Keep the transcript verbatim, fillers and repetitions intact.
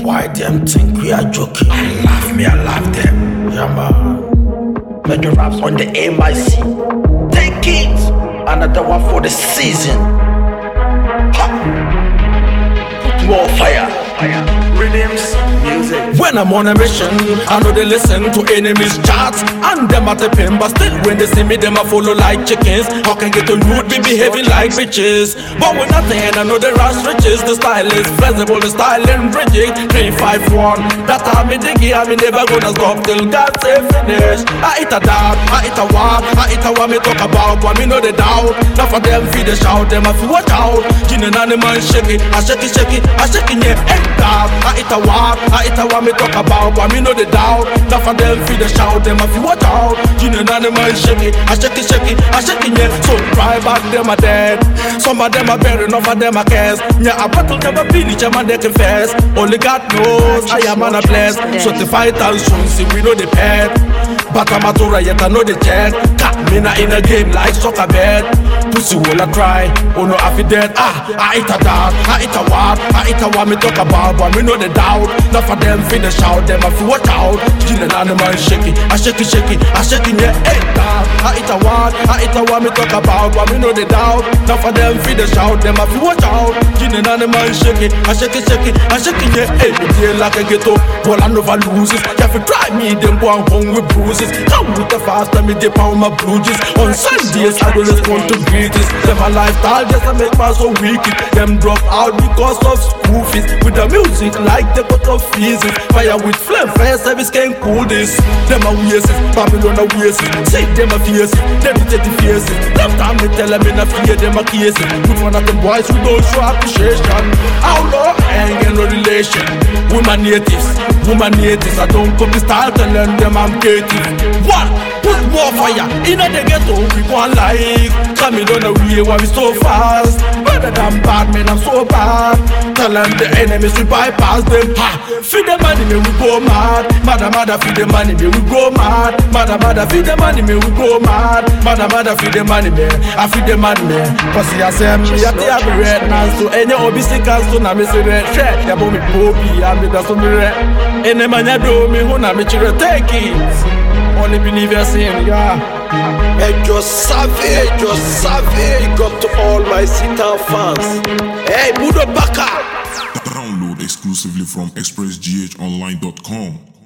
Why them think we are joking? I laugh me, I laugh them. Yeah, man. Let the raps on the M I C. Take it. Another one for the season. Ha. Put more fire. Fire. Rhythms, music. When I'm on a mission, I know they listen to enemies' chats. And them at the pin, but still when they see me, them I follow like chickens. How can get to root, be behaving like bitches? But when nothing, I know the rush riches. The style is flexible, the style and rigid. three five one, that time me diggy, I me never gonna stop till God say finish. I eat a dog, I eat a walk, I eat a what me talk about, what me know the doubt. Now for them feed the shout, them I feel watch out. Gin and animal shake it, I shake it, shake it, I shake it, yeah, hey dog. I eat a walk, I eat a what me talk about, what me know the doubt. Now for them feed the shout, them I feel watch out. Gin and animal shake it, I shake it, shake it, I shake it, yeah. So cry back, them are dead. Some of them are buried, enough of them are cares. Yeah, I battle never finish, I'm they confess. Only God knows I am on a blessed. So the fight and soon see we know the pet. But I'm a tour yet I know the jet. Cat me not in a game like soccer bed. Pussy will I cry, oh no I feel dead. Ah, I eat a dog, I eat a what, I eat a what me talk about, but me know the doubt. Not for them finish out, them I feel watch out. Kill an animal shake it, I shake it, shake it, I shake it, yeah, hey dog. I eat a what, I eat a what me talk about, but me know the doubt. Not for them finish out, them I feel watch out. Kill an animal shake it, I shake it, shake it, I shake it, yeah, hey. Me feel like a ghetto, well I never loses. You have to try me, them go and home with bruises. Come with the fast, let me dip on my bruises. On Sundays, I don't respond to greetings. Them a lifestyle just to make my so wicked. Them drop out because of school fees. With the music like the cut of fees. Fire with flame, fire service can't cool this. Them a waste, Babylon a waste. See them a fierce, them take the fierce. Them time me tell them in a fear, them a case. With one of them boys who don't show appreciation. Outlaw, I ain't get no relation. Woman natives, woman natives. I don't copy style, tell them I'm creative. One, put more fire in the ghetto, we want like. Coming on the way why we so fast. Better than bad men, I'm so bad. Tell them the enemies we bypass them. Ha! Feed the money, me we go mad. Mother, mother, feed the money, me we go mad. Mother, mother, feed the money, me we go mad. Mother, mother, feed the money, me. I feed the money, me. Cause you say me, I have the red now. So any obisi can so na me say red. Share, ya bo me popi, I me da so me red. Any man ya do me, who na me chire take it. Only believe you're saying, yeah. Hey, just savage, just savage. Big up to all my Satan fans. Hey, Budo Baka. Download exclusively from express g h online dot com.